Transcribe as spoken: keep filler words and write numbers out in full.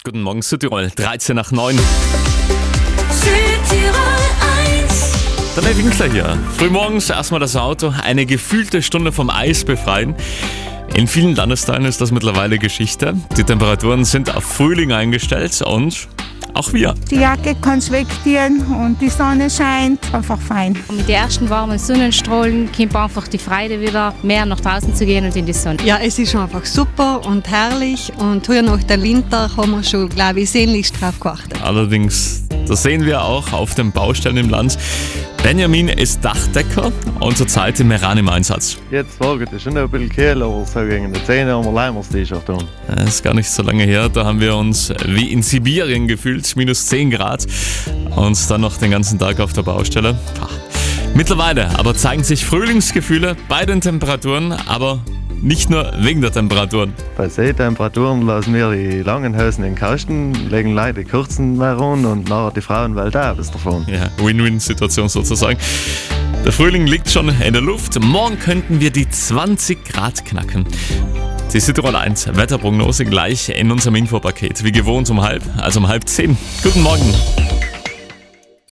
Guten Morgen, Südtirol, dreizehn nach neun. Südtirol eins. Der Nate Winkler hier. Frühmorgens erstmal das Auto, eine gefühlte Stunde vom Eis befreien. In vielen Landesteilen ist das mittlerweile Geschichte. Die Temperaturen sind auf Frühling eingestellt und auch wir. Die Jacke kannst wegziehen und die Sonne scheint. Einfach fein. Und mit den ersten warmen Sonnenstrahlen kommt einfach die Freude wieder, mehr nach draußen zu gehen und in die Sonne. Ja, es ist schon einfach super und herrlich und hier nach der Winter haben wir schon, glaube ich, sehnlichst drauf gewartet. Allerdings, das sehen wir auch auf den Baustellen im Land. Benjamin ist Dachdecker und zurzeit im Meran im Einsatz. Jetzt wage ich schon ein bisschen kühl, aber so gegen die Zähne haben wir Leimers T-Shirt an. Das ist gar nicht so lange her, da haben wir uns wie in Sibirien gefühlt, minus zehn Grad und dann noch den ganzen Tag auf der Baustelle. Mittlerweile aber zeigen sich Frühlingsgefühle bei den Temperaturen, aber nicht nur wegen der Temperaturen. Bei Seetemperaturen lassen wir die langen Hosen in den Kasten, legen Leute die kurzen mehr an und nachher die Frauenwelt auch bis davon. Ja, Win-Win-Situation sozusagen. Der Frühling liegt schon in der Luft. Morgen könnten wir die zwanzig Grad knacken. Die Südtirol eins Wetterprognose gleich in unserem Infopaket. Wie gewohnt um halb, also um halb zehn. Guten Morgen.